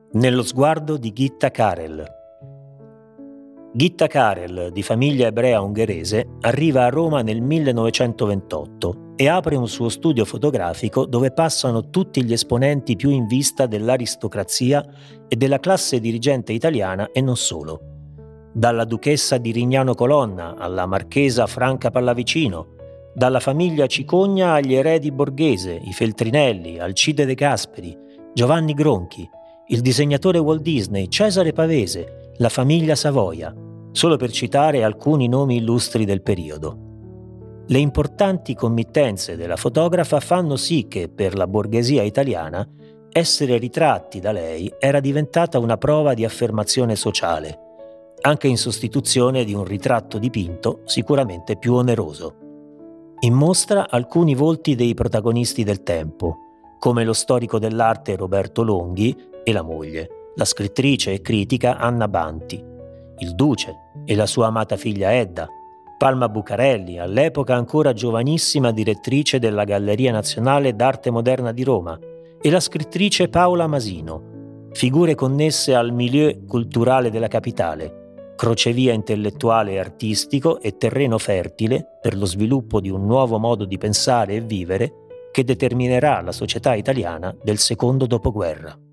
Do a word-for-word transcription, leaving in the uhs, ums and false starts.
Nello sguardo di Gitta Karel. Gitta Karel, di famiglia ebrea ungherese, arriva a Roma nel millenovecentoventotto e apre un suo studio fotografico dove passano tutti gli esponenti più in vista dell'aristocrazia e della classe dirigente italiana e non solo. Dalla duchessa di Rignano Colonna alla marchesa Franca Pallavicino, dalla famiglia Cicogna agli eredi Borghese, i Feltrinelli, Alcide De Gasperi, Giovanni Gronchi, il disegnatore Walt Disney, Cesare Pavese, la famiglia Savoia, solo per citare alcuni nomi illustri del periodo. Le importanti committenze della fotografa fanno sì che, per la borghesia italiana, essere ritratti da lei era diventata una prova di affermazione sociale, anche in sostituzione di un ritratto dipinto sicuramente più oneroso. In mostra alcuni volti dei protagonisti del tempo, come lo storico dell'arte Roberto Longhi e la moglie, la scrittrice e critica Anna Banti, il duce e la sua amata figlia Edda, Palma Bucarelli, all'epoca ancora giovanissima direttrice della Galleria Nazionale d'Arte Moderna di Roma, e la scrittrice Paola Masino, figure connesse al milieu culturale della capitale, crocevia intellettuale e artistico e terreno fertile per lo sviluppo di un nuovo modo di pensare e vivere che determinerà la società italiana del secondo dopoguerra.